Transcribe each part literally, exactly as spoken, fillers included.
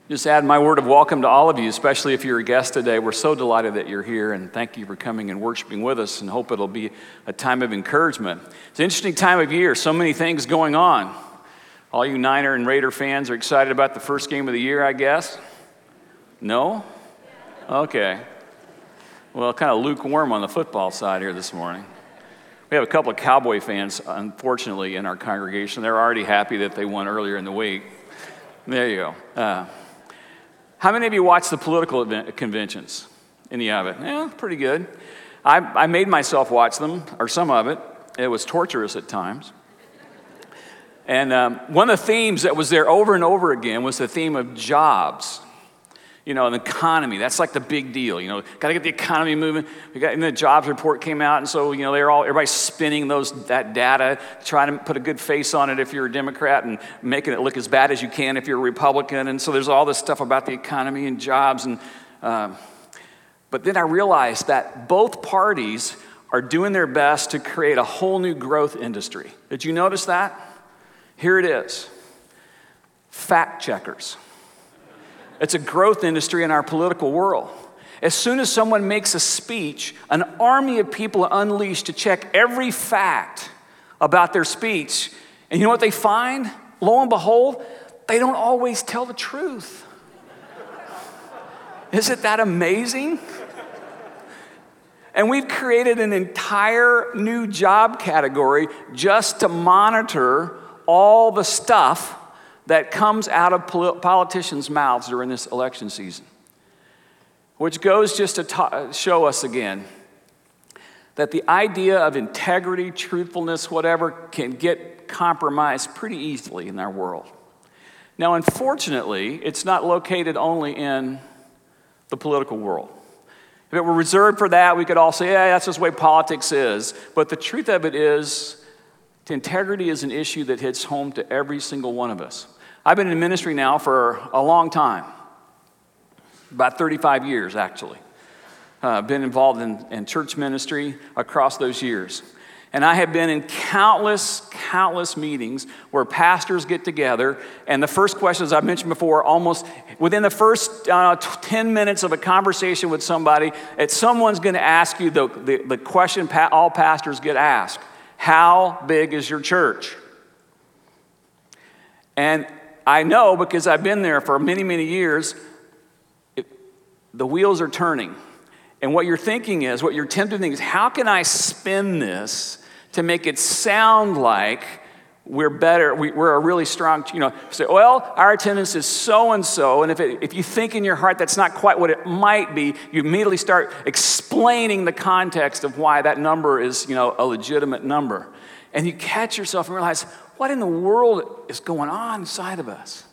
Just add my word of welcome to all of you, especially if you're a guest today. We're so delighted that you're here, and thank you for coming and worshiping with us, and hope it'll be a time of encouragement. It's an interesting time of year, so many things going on. All you Niner and Raider fans are excited about the first game of the year, I guess? No? Okay. Well, kind of lukewarm on the football side here this morning. We have a couple of Cowboy fans, unfortunately, in our congregation. They're already happy that they won earlier in the week. There you go. Uh, How many of you watch the political event, conventions? Any of it? Yeah, pretty good. I, I made myself watch them, or some of it. It was torturous at times. And um, one of the themes that was there over and over again was the theme of jobs. You know, the economy, that's like the big deal. You know, got to get the economy moving. We got, and the jobs report came out, and so, you know, they're all, everybody's spinning those, that data, trying to put a good face on it if you're a Democrat and making it look as bad as you can if you're a Republican. And so there's all this stuff about the economy and jobs. And um, but then I realized that both parties are doing their best to create a whole new growth industry. Did you notice that? Here it is. Fact checkers. It's a growth industry in our political world. As soon as someone makes a speech, an army of people are unleashed to check every fact about their speech. And you know what they find? Lo and behold, they don't always tell the truth. Isn't that amazing? And we've created an entire new job category just to monitor all the stuff that comes out of politicians' mouths during this election season. Which goes just to ta- show us again that the idea of integrity, truthfulness, whatever, can get compromised pretty easily in our world. Now, unfortunately, it's not located only in the political world. If it were reserved for that, we could all say, yeah, that's just the way politics is. But the truth of it is, integrity is an issue that hits home to every single one of us. I've been in ministry now for a long time, about thirty-five years, actually. I've uh, been involved in, in church ministry across those years. And I have been in countless, countless meetings where pastors get together, and the first questions I've mentioned before, almost within the first uh, ten minutes of a conversation with somebody, it's someone's going to ask you the, the, the question pa- all pastors get asked. How big is your church? And I know, because I've been there for many, many years, it, the wheels are turning. And what you're thinking is, what you're tempted to think is, how can I spin this to make it sound like we're better, we, we're a really strong, you know, say, well, our attendance is so-and-so, and if, it, if you think in your heart that's not quite what it might be, you immediately start explaining the context of why that number is, you know, a legitimate number. And you catch yourself and realize, what in the world is going on inside of us?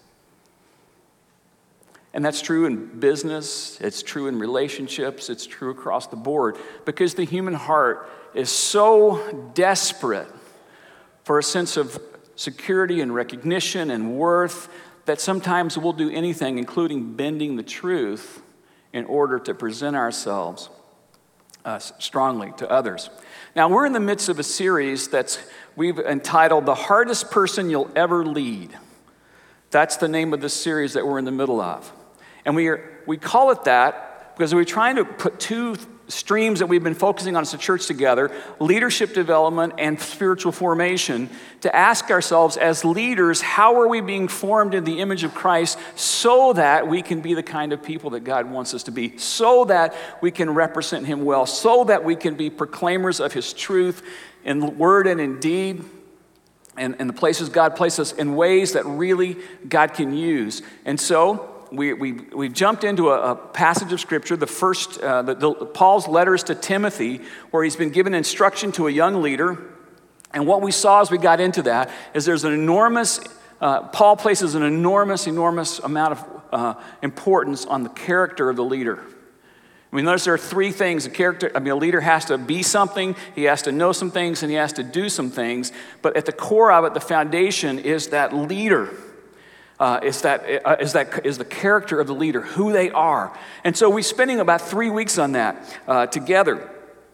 And that's true in business, it's true in relationships, it's true across the board, because the human heart is so desperate for a sense of security and recognition and worth that sometimes we'll do anything, including bending the truth, in order to present ourselves uh, strongly to others. Now, we're in the midst of a series that's we've entitled The Hardest Person You'll Ever Lead. That's the name of this series that we're in the middle of. And we are, we call it that because we're trying to put two streams that we've been focusing on as a church together, leadership development and spiritual formation, to ask ourselves as leaders, how are we being formed in the image of Christ so that we can be the kind of people that God wants us to be, so that we can represent him well, so that we can be proclaimers of his truth in word and in deed, and, and the places God places us in ways that really God can use. And so We, we, we've jumped into a, a passage of Scripture, the first, uh, the, the, Paul's letters to Timothy, where he's been given instruction to a young leader. And what we saw as we got into that is there's an enormous, uh, Paul places an enormous, enormous amount of uh, importance on the character of the leader. I mean, notice there are three things. A character, I mean, a leader has to be something, he has to know some things, and he has to do some things. But at the core of it, the foundation is that leader. Uh, is that uh, is that is the character of the leader, who they are. And so we're spending about three weeks on that uh, together.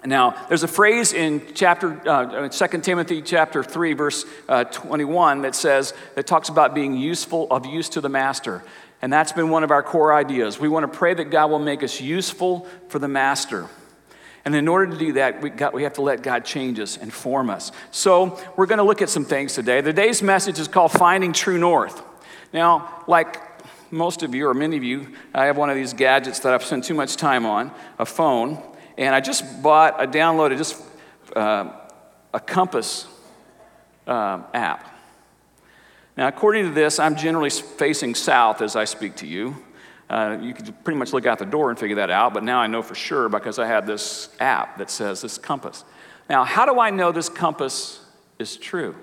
Now, there's a phrase in chapter uh, Second Timothy chapter three, verse uh, twenty-one that says, that talks about being useful, of use to the master. And that's been one of our core ideas. We want to pray that God will make us useful for the master. And in order to do that, we, got, we have to let God change us and form us. So we're going to look at some things today. Today's message is called Finding True North. Now, like most of you, or many of you, I have one of these gadgets that I've spent too much time on, a phone. And I just bought, I downloaded just uh, a compass uh, app. Now, according to this, I'm generally facing south as I speak to you. Uh, you could pretty much look out the door and figure that out, but now I know for sure because I have this app that says this compass. Now, how do I know this compass is true?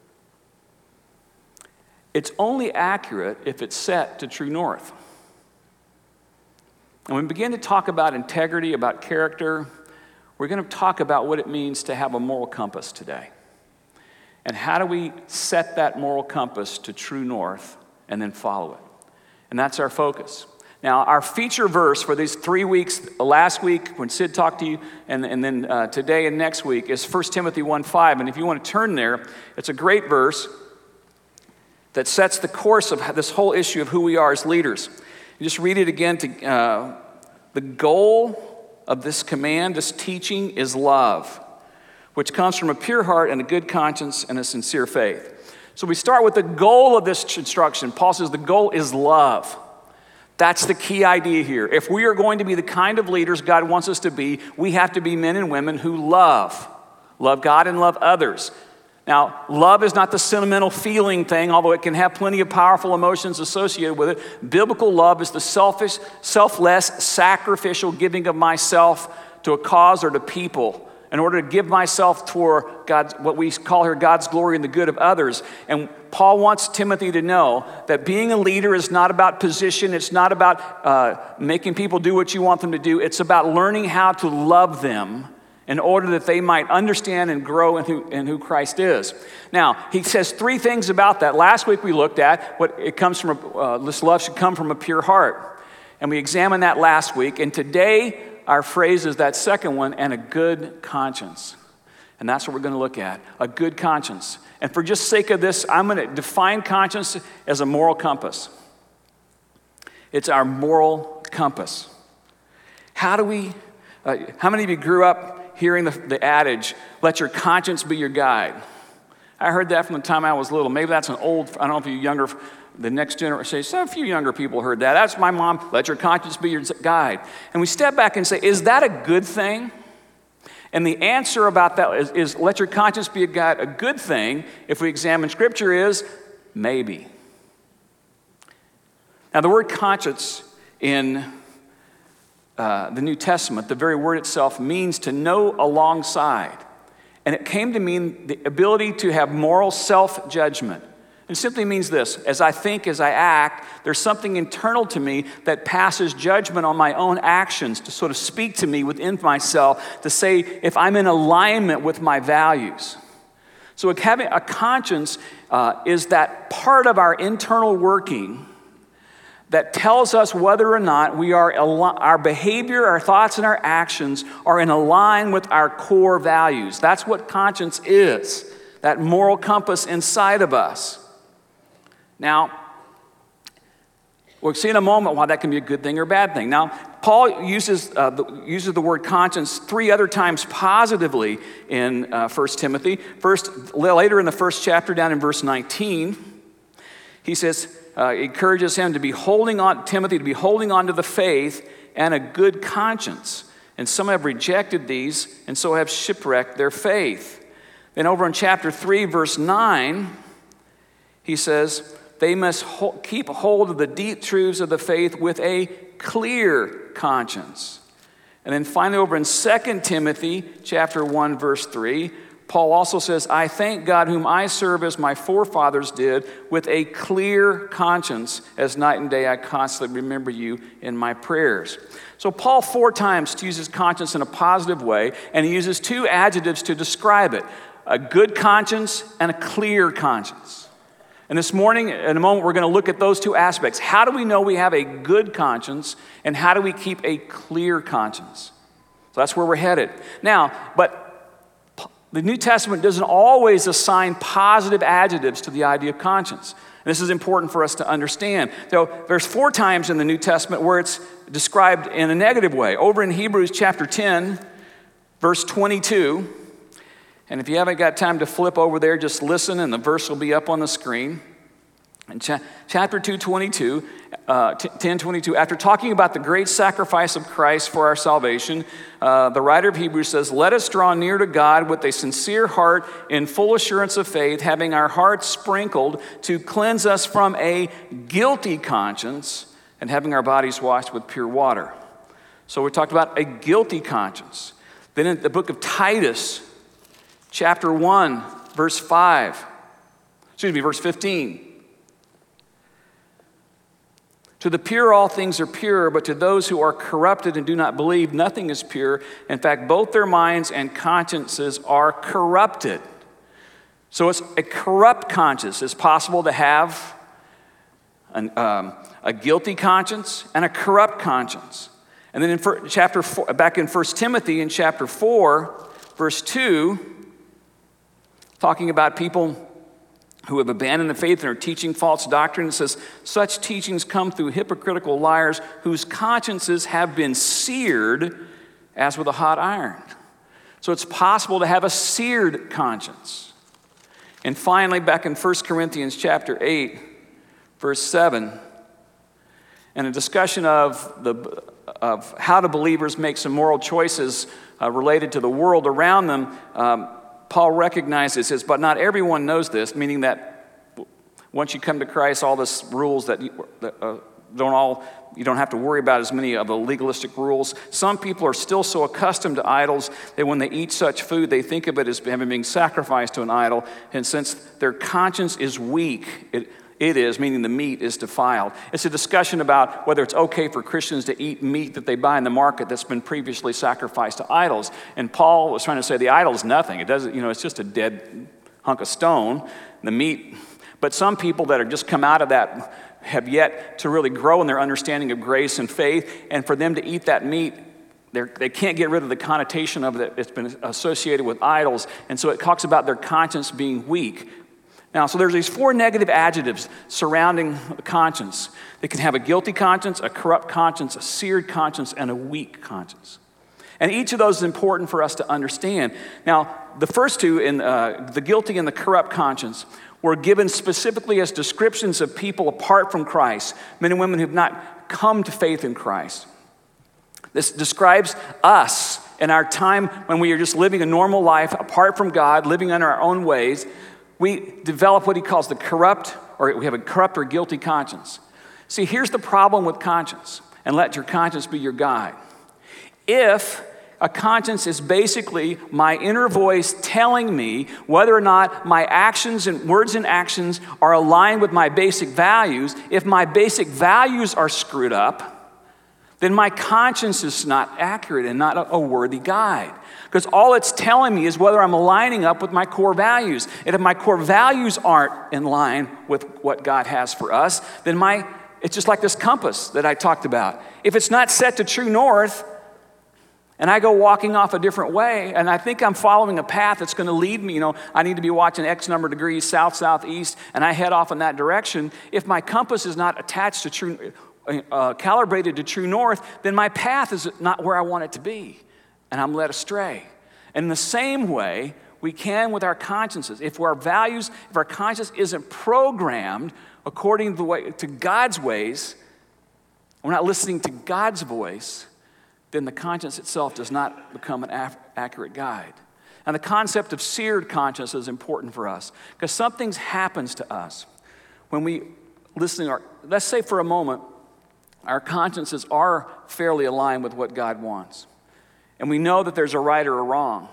It's only accurate if it's set to true north. And when we begin to talk about integrity, about character, we're going to talk about what it means to have a moral compass today. And how do we set that moral compass to true north and then follow it? And that's our focus. Now, our feature verse for these three weeks, last week when Sid talked to you, and, and then uh, today and next week, is First Timothy one five. And if you want to turn there, it's a great verse that sets the course of this whole issue of who we are as leaders. You just read it again. To, uh, the goal of this command, this teaching, is love, which comes from a pure heart and a good conscience and a sincere faith. So we start with the goal of this instruction. Paul says the goal is love. That's the key idea here. If we are going to be the kind of leaders God wants us to be, we have to be men and women who love. Love God and love others. Now, love is not the sentimental feeling thing, although it can have plenty of powerful emotions associated with it. Biblical love is the selfish, selfless, sacrificial giving of myself to a cause or to people in order to give myself toward God's, what we call here God's glory and the good of others. And Paul wants Timothy to know that being a leader is not about position. It's not about uh, making people do what you want them to do. It's about learning how to love them in order that they might understand and grow in who, in who Christ is. Now, he says three things about that. Last week we looked at what it comes from, a, uh, this love should come from a pure heart. And we examined that last week. And today, our phrase is that second one, and a good conscience. And that's what we're going to look at, a good conscience. And for just sake of this, I'm going to define conscience as a moral compass. It's our moral compass. How do we, uh, how many of you grew up hearing the, the adage, let your conscience be your guide? I heard that from the time I was little. Maybe that's an old, I don't know if you younger, the next generation, so a few younger people heard that. That's my mom, let your conscience be your guide. And we step back and say, is that a good thing? And the answer about that is, is let your conscience be a guide. A good thing, if we examine Scripture, is maybe. Now, the word conscience in uh, the New Testament, the very word itself, means to know alongside. And it came to mean the ability to have moral self-judgment. It simply means this: as I think, as I act, there's something internal to me that passes judgment on my own actions to sort of speak to me within myself to say if I'm in alignment with my values. So having a conscience uh, is that part of our internal working that tells us whether or not we are our behavior, our thoughts, and our actions are in line with our core values. That's what conscience is, that moral compass inside of us. Now, we'll see in a moment why that can be a good thing or a bad thing. Now, Paul uses, uh, the, uses the word conscience three other times positively in uh, First Timothy. First, later in the first chapter, down in verse nineteen, he says, uh, encourages him to be holding on, Timothy to be holding on to the faith and a good conscience. And some have rejected these and so have shipwrecked their faith. Then over in chapter three, verse nine, he says, they must hold, keep hold of the deep truths of the faith with a clear conscience. And then finally over in Second Timothy chapter one, verse three, Paul also says, I thank God whom I serve as my forefathers did with a clear conscience, as night and day I constantly remember you in my prayers. So Paul four times uses conscience in a positive way, and he uses two adjectives to describe it: a good conscience and a clear conscience. And this morning, in a moment, we're going to look at those two aspects. How do we know we have a good conscience, and how do we keep a clear conscience? So that's where we're headed. Now, but the New Testament doesn't always assign positive adjectives to the idea of conscience. And this is important for us to understand. So there's four times in the New Testament where it's described in a negative way. Over in Hebrews chapter ten, verse twenty-two, and if you haven't got time to flip over there, just listen and the verse will be up on the screen. In cha- chapter two, twenty-two, uh, ten twenty-two, after talking about the great sacrifice of Christ for our salvation, uh, the writer of Hebrews says, "Let us draw near to God with a sincere heart in full assurance of faith, having our hearts sprinkled to cleanse us from a guilty conscience and having our bodies washed with pure water." So we talked about a guilty conscience. Then in the book of Titus, chapter one, verse five, excuse me, verse fifteen. To the pure, all things are pure, but to those who are corrupted and do not believe, nothing is pure. In fact, both their minds and consciences are corrupted. So it's a corrupt conscience. It's possible to have an, um, a guilty conscience and a corrupt conscience. And then in chapter four, back in First Timothy, in chapter four, verse two, talking about people who have abandoned the faith and are teaching false doctrine. It says, such teachings come through hypocritical liars whose consciences have been seared as with a hot iron. So it's possible to have a seared conscience. And finally, back in First Corinthians chapter eight, verse seven, and a discussion of, the, of how do believers make some moral choices uh, related to the world around them, um, Paul recognizes, says, but not everyone knows this, meaning that once you come to Christ, all these rules that, you, that uh, don't all, you don't have to worry about as many of the legalistic rules. Some people are still so accustomed to idols that when they eat such food, they think of it as having been sacrificed to an idol. And since their conscience is weak, it, it is, meaning the meat is defiled. It's a discussion about whether it's okay for Christians to eat meat that they buy in the market that's been previously sacrificed to idols. And Paul was trying to say the idol is nothing. It doesn't, you know, it's just a dead hunk of stone, the meat. But some people that have just come out of that have yet to really grow in their understanding of grace and faith. And for them to eat that meat, they can't get rid of the connotation of it. It's been associated with idols. And so it talks about their conscience being weak. Now, so there's these four negative adjectives surrounding the conscience. They can have a guilty conscience, a corrupt conscience, a seared conscience, and a weak conscience. And each of those is important for us to understand. Now, the first two, in uh, the guilty and the corrupt conscience, were given specifically as descriptions of people apart from Christ, men and women who have not come to faith in Christ. This describes us in our time when we are just living a normal life apart from God, living in our own ways. We develop what he calls the corrupt, or we have a corrupt or guilty conscience. See, here's the problem with conscience, and let your conscience be your guide. If a conscience is basically my inner voice telling me whether or not my actions and words and actions are aligned with my basic values, if my basic values are screwed up, then my conscience is not accurate and not a worthy guide. Because all it's telling me is whether I'm aligning up with my core values. And if my core values aren't in line with what God has for us, then my it's just like this compass that I talked about. If it's not set to true north, and I go walking off a different way, and I think I'm following a path that's going to lead me, you know, I need to be watching X number of degrees south, southeast, and I head off in that direction. If my compass is not attached to true, uh, calibrated to true north, then my path is not where I want it to be. And I'm led astray. And in the same way, we can with our consciences. If our values, if our conscience isn't programmed according to, the way, to God's ways, we're not listening to God's voice, then the conscience itself does not become an af- accurate guide. And the concept of seared conscience is important for us because something happens to us when we listen. Our, let's say for a moment, our consciences are fairly aligned with what God wants. And we know that there's a right or a wrong.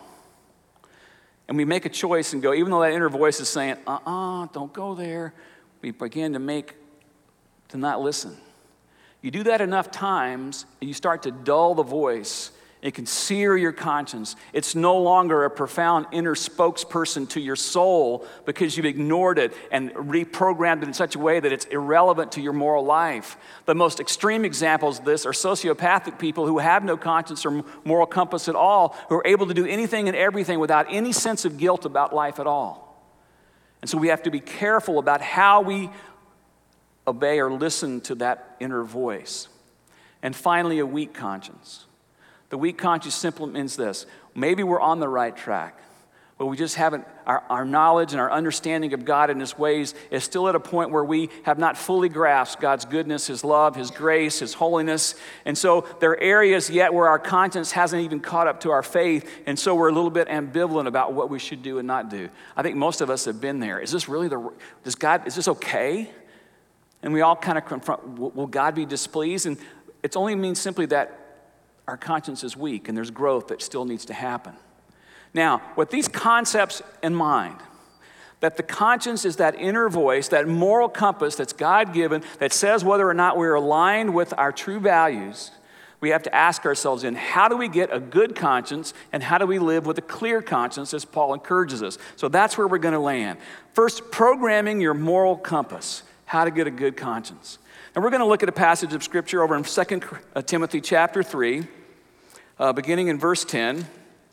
And we make a choice and go, even though that inner voice is saying, uh-uh, don't go there, we begin to make, to not listen. You do that enough times, and you start to dull the voice, It can sear your conscience. It's no longer a profound inner spokesperson to your soul because you've ignored it and reprogrammed it in such a way that it's irrelevant to your moral life. The most extreme examples of this are sociopathic people who have no conscience or moral compass at all, who are able to do anything and everything without any sense of guilt about life at all. And so we have to be careful about how we obey or listen to that inner voice. And finally, a weak conscience. The weak conscience simply means this: maybe we're on the right track, but we just haven't, our, our knowledge and our understanding of God and His ways is still at a point where we have not fully grasped God's goodness, His love, His grace, His holiness. And so there are areas yet where our conscience hasn't even caught up to our faith, and so we're a little bit ambivalent about what we should do and not do. I think most of us have been there. Is this really the, does God, is this okay? And we all kind of confront, will, will God be displeased? And it only means simply that our conscience is weak and there's growth that still needs to happen. Now, with these concepts in mind, that the conscience is that inner voice, that moral compass that's God-given, that says whether or not we're aligned with our true values, we have to ask ourselves in, how do we get a good conscience and how do we live with a clear conscience, as Paul encourages us? So that's where we're going to land. First, programming your moral compass, how to get a good conscience. And we're going to look at a passage of Scripture over in Second Timothy chapter three, uh, beginning in verse ten.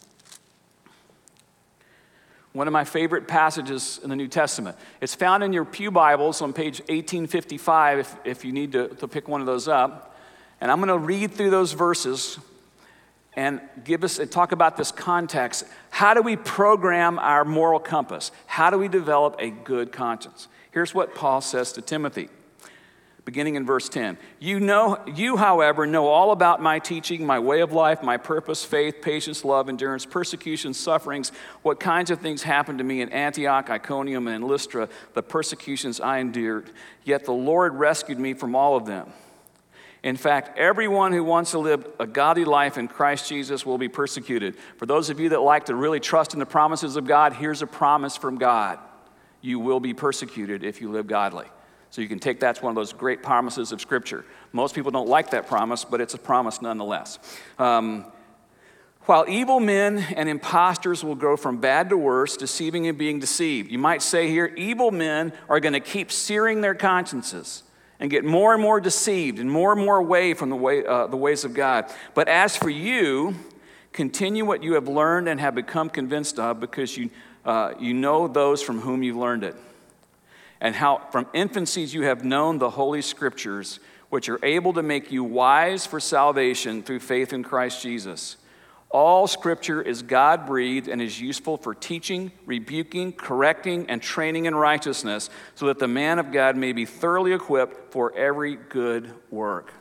One of my favorite passages in the New Testament. It's found in your pew Bibles on page eighteen fifty-five if, if you need to, to pick one of those up. And I'm going to read through those verses and give us and talk about this context. How do we program our moral compass? How do we develop a good conscience? Here's what Paul says to Timothy. Beginning in verse ten, you know, you, however, know all about my teaching, my way of life, my purpose, faith, patience, love, endurance, persecution, sufferings, what kinds of things happened to me in Antioch, Iconium, and Lystra, the persecutions I endured. Yet the Lord rescued me from all of them. In fact, everyone who wants to live a godly life in Christ Jesus will be persecuted. For those of you that like to really trust in the promises of God, here's a promise from God. You will be persecuted if you live godly. So you can take that's one of those great promises of Scripture. Most people don't like that promise, but it's a promise nonetheless. Um, While evil men and impostors will go from bad to worse, deceiving and being deceived. You might say here, evil men are going to keep searing their consciences and get more and more deceived and more and more away from the way uh, the ways of God. But as for you, continue what you have learned and have become convinced of, because you uh, you know those from whom you learned it. And how from infancies you have known the Holy Scriptures, which are able to make you wise for salvation through faith in Christ Jesus. All Scripture is God-breathed and is useful for teaching, rebuking, correcting, and training in righteousness, so that the man of God may be thoroughly equipped for every good work.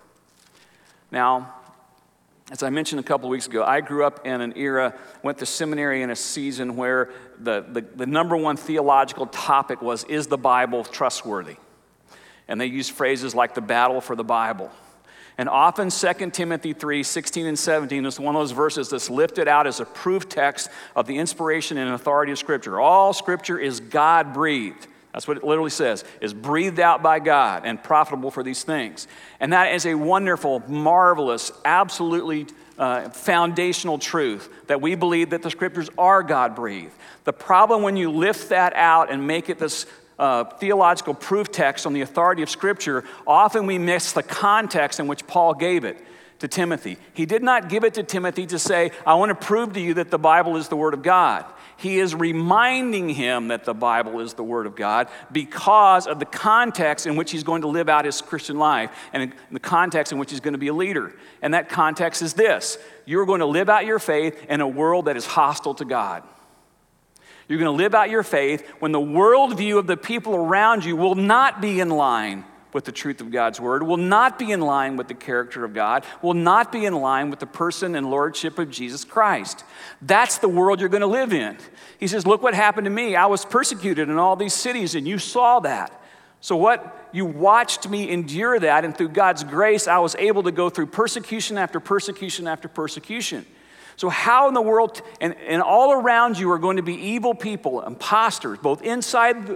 Now, as I mentioned a couple of weeks ago, I grew up in an era, went to seminary in a season where the, the, the number one theological topic was, is the Bible trustworthy? And they used phrases like the battle for the Bible. And often Second Timothy three, sixteen and seventeen is one of those verses that's lifted out as a proof text of the inspiration and authority of Scripture. All Scripture is God-breathed. That's what it literally says, is breathed out by God and profitable for these things. And that is a wonderful, marvelous, absolutely uh, foundational truth, that we believe that the Scriptures are God-breathed. The problem when you lift that out and make it this uh, theological proof text on the authority of Scripture, often we miss the context in which Paul gave it to Timothy. He did not give it to Timothy to say, I want to prove to you that the Bible is the Word of God. He is reminding him that the Bible is the Word of God because of the context in which he's going to live out his Christian life and in the context in which he's going to be a leader. And that context is this: you're going to live out your faith in a world that is hostile to God. You're going to live out your faith when the worldview of the people around you will not be in line with the truth of God's Word, will not be in line with the character of God, will not be in line with the person and lordship of Jesus Christ. That's the world you're going to live in. He says, look what happened to me. I was persecuted in all these cities, and you saw that. So what you watched me endure that, and through God's grace, I was able to go through persecution after persecution after persecution. So how in the world, and, and all around you are going to be evil people, imposters, both inside the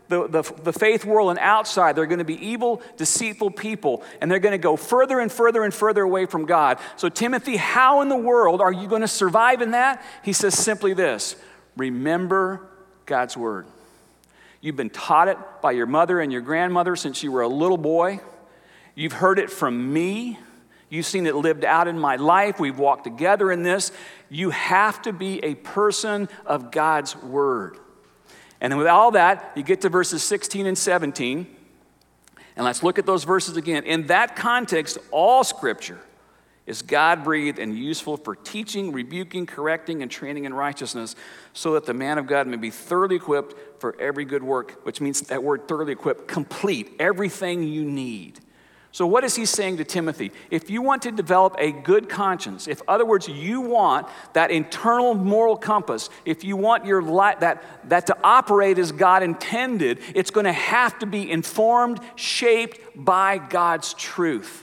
the, the, the faith world and outside. They're going to be evil, deceitful people, and they're going to go further and further and further away from God. So Timothy, how in the world are you going to survive in that? He says simply this: remember God's word. You've been taught it by your mother and your grandmother since you were a little boy. You've heard it from me. You've seen it lived out in my life. We've walked together in this. You have to be a person of God's word. And then with all that, you get to verses sixteen and seventeen. And let's look at those verses again. In that context, all Scripture is God-breathed and useful for teaching, rebuking, correcting, and training in righteousness, so that the man of God may be thoroughly equipped for every good work, which means that word thoroughly equipped, complete, everything you need. So what is he saying to Timothy? If you want to develop a good conscience, if, in other words, you want that internal moral compass, if you want your life, that, that to operate as God intended, it's going to have to be informed, shaped by God's truth.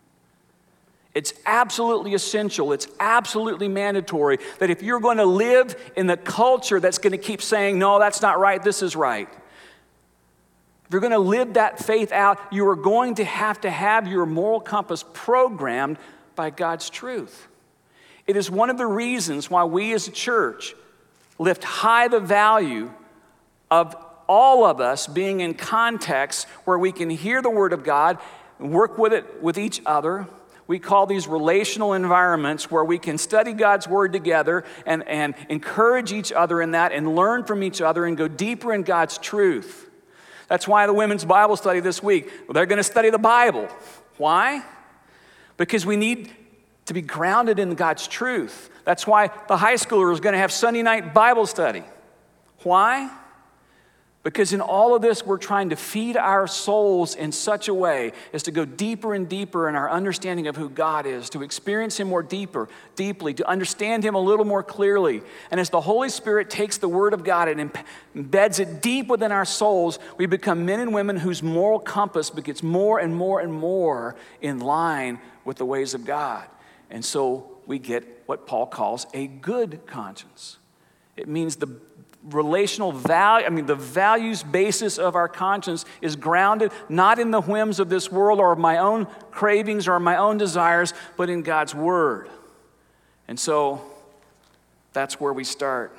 It's absolutely essential, it's absolutely mandatory that if you're going to live in the culture that's going to keep saying, no, that's not right, this is right. If you're going to live that faith out, you are going to have to have your moral compass programmed by God's truth. It is one of the reasons why we as a church lift high the value of all of us being in contexts where we can hear the Word of God and work with it with each other. We call these relational environments where we can study God's Word together and, and encourage each other in that and learn from each other and go deeper in God's truth. That's why the women's Bible study this week, they're going to study the Bible. Why? Because we need to be grounded in God's truth. That's why the high schooler is going to have Sunday night Bible study. Why? Because in all of this, we're trying to feed our souls in such a way as to go deeper and deeper in our understanding of who God is, to experience Him more deeper, deeply, to understand Him a little more clearly. And as the Holy Spirit takes the Word of God and embeds it deep within our souls, we become men and women whose moral compass gets more and more and more in line with the ways of God. And so we get what Paul calls a good conscience. It means the relational value, I mean, the values basis of our conscience is grounded not in the whims of this world or my own cravings or my own desires, but in God's Word. And so that's where we start.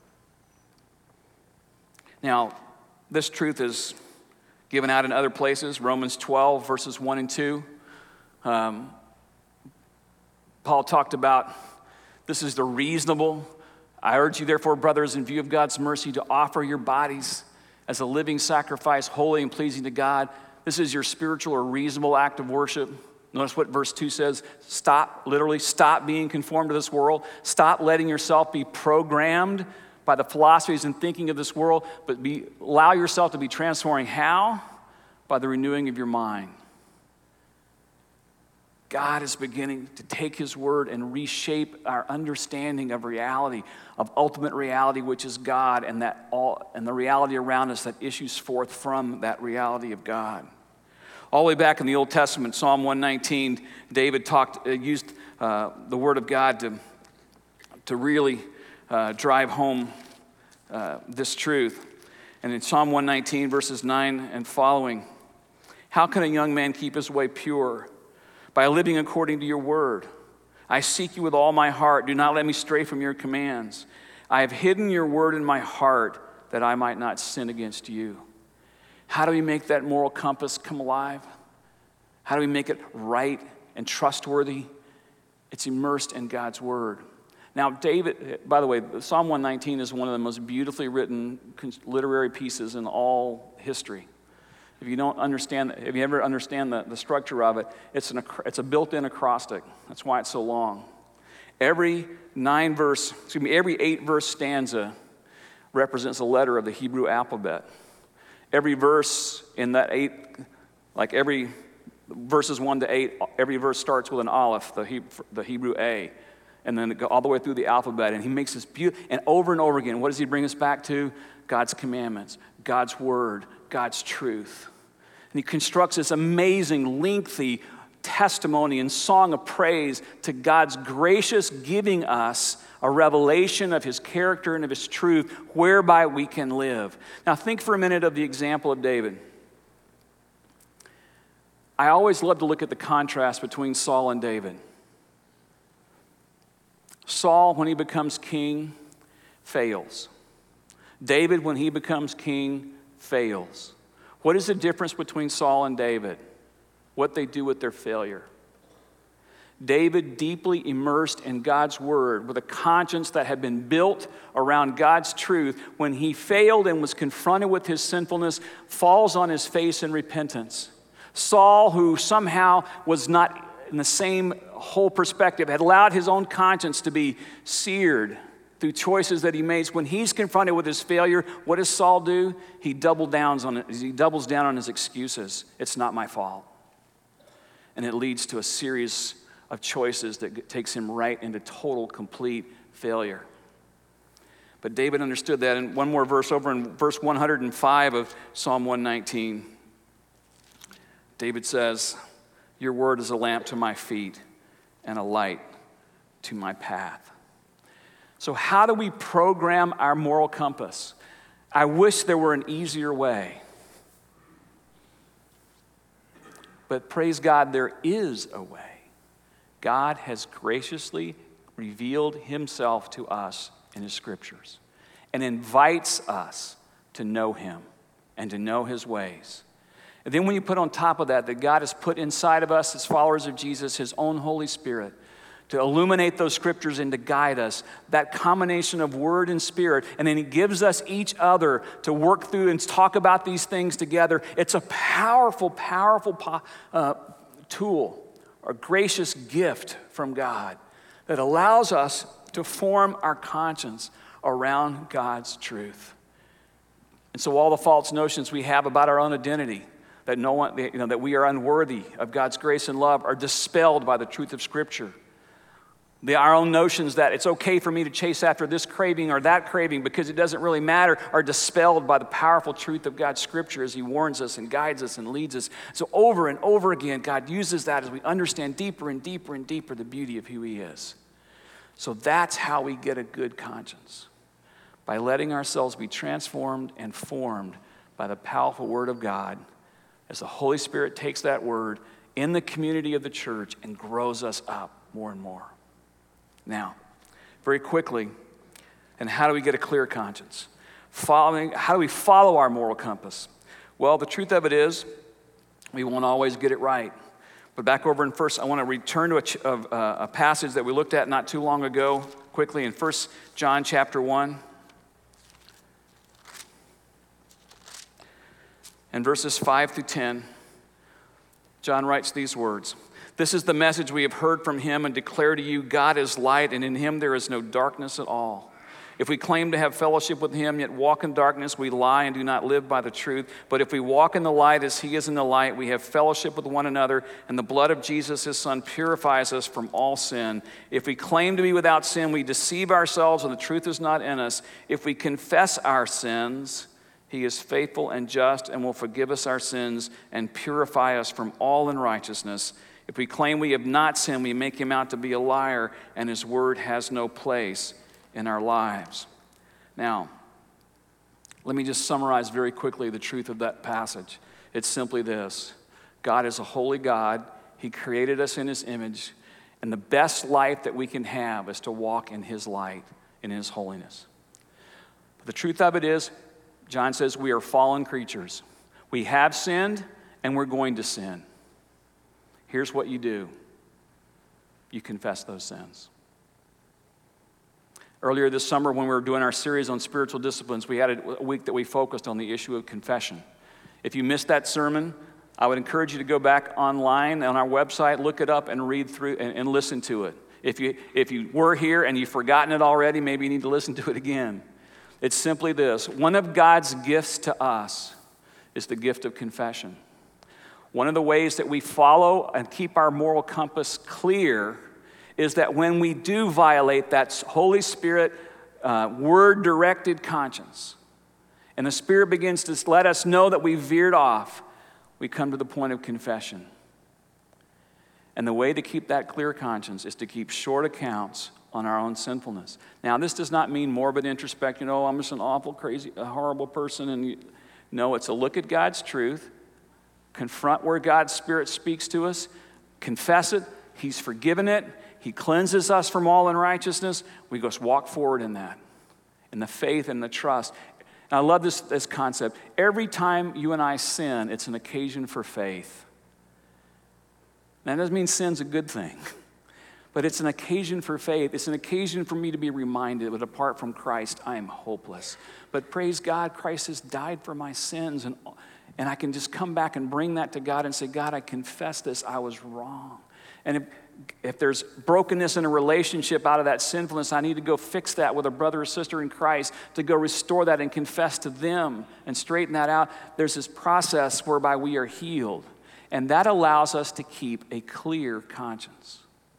Now, this truth is given out in other places. Romans twelve, verses one and two. Um, Paul talked about this is the reasonable. I urge you, therefore, brothers, in view of God's mercy, to offer your bodies as a living sacrifice, holy and pleasing to God. This is your spiritual or reasonable act of worship. Notice what verse two says. Stop, literally, stop being conformed to this world. Stop letting yourself be programmed by the philosophies and thinking of this world, but be, allow yourself to be transforming. How? By the renewing of your mind. God is beginning to take His Word and reshape our understanding of reality, of ultimate reality, which is God, and that all and the reality around us that issues forth from that reality of God. All the way back in the Old Testament, Psalm one nineteen, David talked, uh, used uh, the Word of God to, to really uh, drive home uh, this truth. And in Psalm one nineteen, verses nine and following, how can a young man keep his way pure? By living according to your word. I seek you with all my heart. Do not let me stray from your commands. I have hidden your word in my heart that I might not sin against you. How do we make that moral compass come alive? How do we make it right and trustworthy? It's immersed in God's word. Now, David, by the way, Psalm one nineteen is one of the most beautifully written literary pieces in all history. If you don't understand, if you ever understand the, the structure of it, it's, an, it's a built-in acrostic. That's why it's so long. Every nine verse, excuse me, every eight verse stanza represents a letter of the Hebrew alphabet. Every verse in that eight, like every verses one to eight, every verse starts with an aleph, the Hebrew, the Hebrew A, and then go all the way through the alphabet. And he makes this beautiful, and over and over again, what does he bring us back to? God's commandments, God's word, God's truth. And he constructs this amazing, lengthy testimony and song of praise to God's gracious giving us a revelation of his character and of his truth whereby we can live. Now think for a minute of the example of David. I always love to look at the contrast between Saul and David. Saul, when he becomes king, fails. David, when he becomes king, fails. What is the difference between Saul and David? What they do with their failure. David, deeply immersed in God's word, with a conscience that had been built around God's truth, when he failed and was confronted with his sinfulness, falls on his face in repentance. Saul, who somehow was not in the same whole perspective, had allowed his own conscience to be seared through choices that he makes. When he's confronted with his failure, what does Saul do? He double downs on it. He doubles down on his excuses. It's not my fault. And it leads to a series of choices that takes him right into total, complete failure. But David understood that. And one more verse over in verse one hundred five of Psalm one nineteen. David says, your word is a lamp to my feet and a light to my path. So how do we program our moral compass? I wish there were an easier way. But praise God, there is a way. God has graciously revealed himself to us in his scriptures and invites us to know him and to know his ways. And then when you put on top of that, that God has put inside of us as followers of Jesus, his own Holy Spirit, to illuminate those scriptures and to guide us, that combination of word and spirit, and then he gives us each other to work through and talk about these things together. It's a powerful, powerful uh, tool, a gracious gift from God that allows us to form our conscience around God's truth. And so all the false notions we have about our own identity, that no one, you know, that we are unworthy of God's grace and love, are dispelled by the truth of Scripture. The, our own notions that it's okay for me to chase after this craving or that craving because it doesn't really matter are dispelled by the powerful truth of God's Scripture as he warns us and guides us and leads us. So over and over again, God uses that as we understand deeper and deeper and deeper the beauty of who he is. So that's how we get a good conscience, by letting ourselves be transformed and formed by the powerful word of God as the Holy Spirit takes that word in the community of the church and grows us up more and more. Now, very quickly, and how do we get a clear conscience? Following, how do we follow our moral compass? Well, the truth of it is, we won't always get it right. But back over in first, I want to return to a, ch- of, uh, a passage that we looked at not too long ago, quickly in First John chapter one. And verses five through ten, John writes these words. This is the message we have heard from him and declare to you, God is light, and in him there is no darkness at all. If we claim to have fellowship with him, yet walk in darkness, we lie and do not live by the truth. But if we walk in the light as he is in the light, we have fellowship with one another, and the blood of Jesus, his son, purifies us from all sin. If we claim to be without sin, we deceive ourselves, and the truth is not in us. If we confess our sins, he is faithful and just and will forgive us our sins and purify us from all unrighteousness. If we claim we have not sinned, we make him out to be a liar, and his word has no place in our lives. Now, let me just summarize very quickly the truth of that passage. It's simply this. God is a holy God. He created us in his image, and the best life that we can have is to walk in his light and in his holiness. But the truth of it is, John says we are fallen creatures. We have sinned, and we're going to sin. Here's what you do. You confess those sins. Earlier this summer, when we were doing our series on spiritual disciplines, we had a week that we focused on the issue of confession. If you missed that sermon, I would encourage you to go back online on our website, look it up, and read through and, and listen to it. If you, if you were here and you've forgotten it already, maybe you need to listen to it again. It's simply this. One of God's gifts to us is the gift of confession. One of the ways that we follow and keep our moral compass clear is that when we do violate that Holy Spirit uh, word-directed conscience, and the Spirit begins to let us know that we veered off, we come to the point of confession. And the way to keep that clear conscience is to keep short accounts on our own sinfulness. Now, this does not mean morbid introspection. Oh, I'm just an awful, crazy, a horrible person. And you, no, it's a look at God's truth, confront where God's Spirit speaks to us, confess it. He's forgiven it. He cleanses us from all unrighteousness. We just walk forward in that, in the faith and the trust. And I love this, this concept. Every time you and I sin, it's an occasion for faith. Now, that doesn't mean sin's a good thing, but it's an occasion for faith. It's an occasion for me to be reminded that apart from Christ, I am hopeless. But praise God, Christ has died for my sins, and, and I can just come back and bring that to God and say, God, I confess this, I was wrong. And if, if there's brokenness in a relationship out of that sinfulness, I need to go fix that with a brother or sister in Christ, to go restore that and confess to them and straighten that out. There's this process whereby we are healed. And that allows us to keep a clear conscience.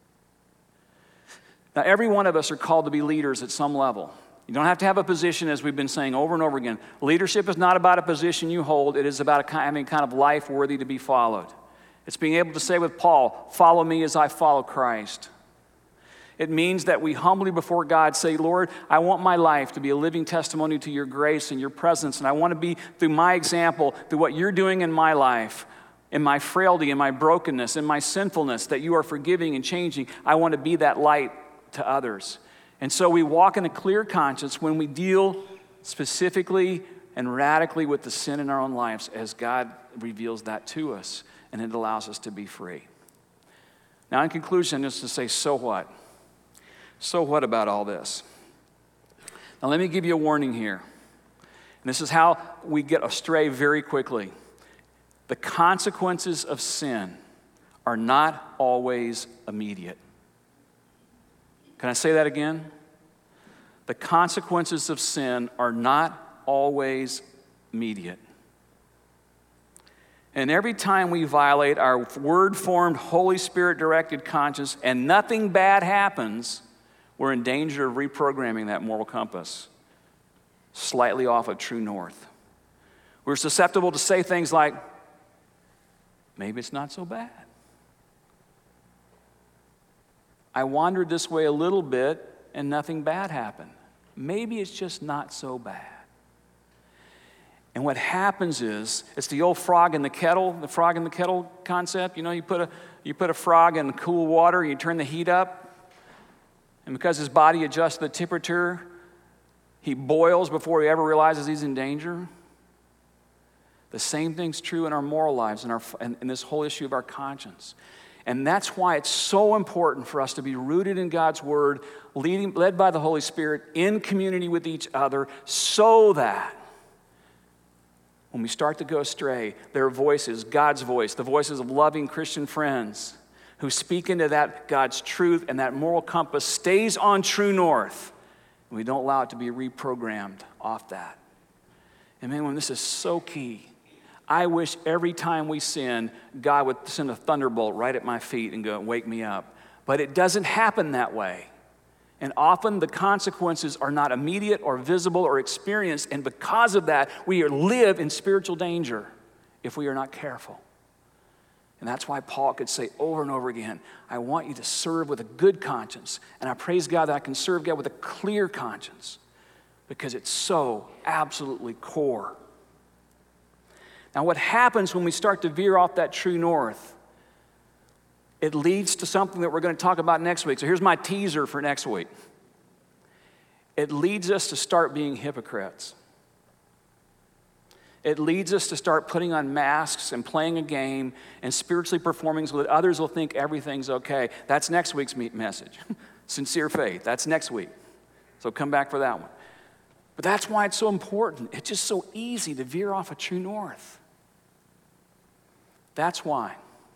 Now, every one of us are called to be leaders at some level. You don't have to have a position, as we've been saying over and over again. Leadership is not about a position you hold. It is about having a kind of life worthy to be followed. It's being able to say with Paul, follow me as I follow Christ. It means that we humbly before God say, Lord, I want my life to be a living testimony to your grace and your presence, and I want to be, through my example, through what you're doing in my life, in my frailty, in my brokenness, in my sinfulness, that you are forgiving and changing. I want to be that light to others. And so we walk in a clear conscience when we deal specifically and radically with the sin in our own lives as God reveals that to us, and it allows us to be free. Now, in conclusion, just to say, so what? So what about all this? Now, let me give you a warning here. And this is how we get astray very quickly. The consequences of sin are not always immediate. Can I say that again? The consequences of sin are not always immediate. And every time we violate our word-formed, Holy Spirit-directed conscience and nothing bad happens, we're in danger of reprogramming that moral compass slightly off of true north. We're susceptible to say things like, maybe it's not so bad. I wandered this way a little bit and nothing bad happened. Maybe it's just not so bad. And what happens is, it's the old frog in the kettle, the frog in the kettle concept. You know, you put a, you put a frog in cool water, you turn the heat up, and because his body adjusts the temperature, he boils before he ever realizes he's in danger. The same thing's true in our moral lives and, our, and, and this whole issue of our conscience. And that's why it's so important for us to be rooted in God's Word, leading, led by the Holy Spirit, in community with each other, so that when we start to go astray, their voices, God's voice, the voices of loving Christian friends who speak into that God's truth and that moral compass stays on true north. And we don't allow it to be reprogrammed off that. And man, when this is so key, I wish every time we sin, God would send a thunderbolt right at my feet and go, wake me up. But it doesn't happen that way. And often the consequences are not immediate or visible or experienced, and because of that, we live in spiritual danger if we are not careful. And that's why Paul could say over and over again, I want you to serve with a good conscience, and I praise God that I can serve God with a clear conscience, because it's so absolutely core. Now, what happens when we start to veer off that true north? It leads to something that we're going to talk about next week. So here's my teaser for next week. It leads us to start being hypocrites. It leads us to start putting on masks and playing a game and spiritually performing so that others will think everything's okay. That's next week's message. Sincere faith. That's next week. So come back for that one. But that's why it's so important. It's just so easy to veer off a true north. That's why.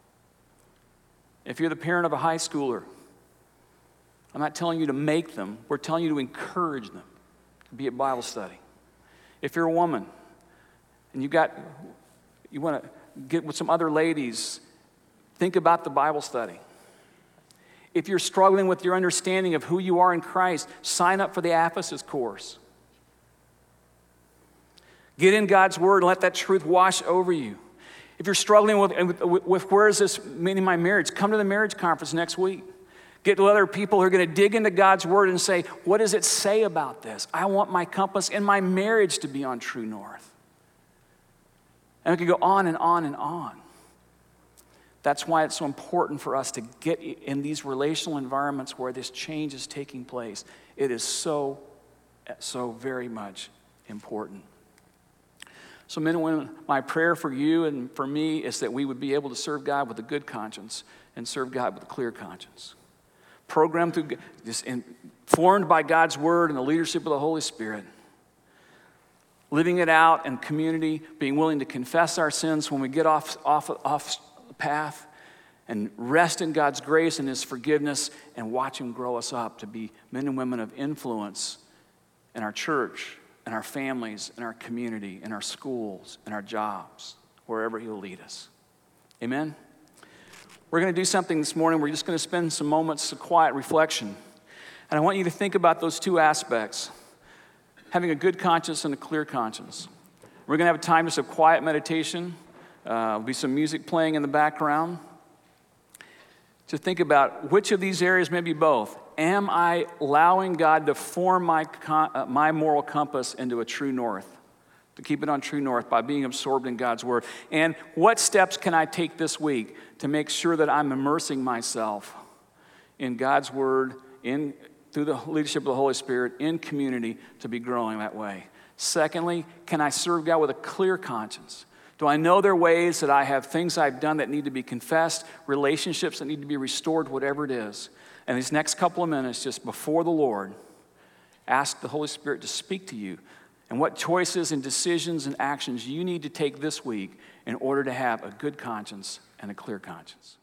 If you're the parent of a high schooler, I'm not telling you to make them. We're telling you to encourage them to be at Bible study. If you're a woman and you got, you want to get with some other ladies, think about the Bible study. If you're struggling with your understanding of who you are in Christ, sign up for the Ephesus course. Get in God's Word and let that truth wash over you. If you're struggling with, with, with where is this meaning my marriage, come to the marriage conference next week. Get with other people who are going to dig into God's word and say, what does it say about this? I want my compass in my marriage to be on true north. And we could go on and on and on. That's why it's so important for us to get in these relational environments where this change is taking place. It is so, so very much important. So men and women, my prayer for you and for me is that we would be able to serve God with a good conscience and serve God with a clear conscience. Programmed through, just informed by God's word and the leadership of the Holy Spirit. Living it out in community, being willing to confess our sins when we get off, off, off the path, and rest in God's grace and his forgiveness, and watch him grow us up to be men and women of influence in our church, in our families, in our community, in our schools, in our jobs, wherever he'll lead us. Amen? We're going to do something this morning. We're just going to spend some moments of quiet reflection. And I want you to think about those two aspects, having a good conscience and a clear conscience. We're going to have a time just of quiet meditation. Uh, there'll be some music playing in the background. To think about which of these areas, maybe both. Am I allowing God to form my, uh, my moral compass into a true north? To keep it on true north by being absorbed in God's word. And what steps can I take this week to make sure that I'm immersing myself in God's word, in through the leadership of the Holy Spirit, in community, to be growing that way? Secondly, can I serve God with a clear conscience? Do I know there are ways that I have things I've done that need to be confessed, relationships that need to be restored, whatever it is? And these next couple of minutes, just before the Lord, ask the Holy Spirit to speak to you and what choices and decisions and actions you need to take this week in order to have a good conscience and a clear conscience.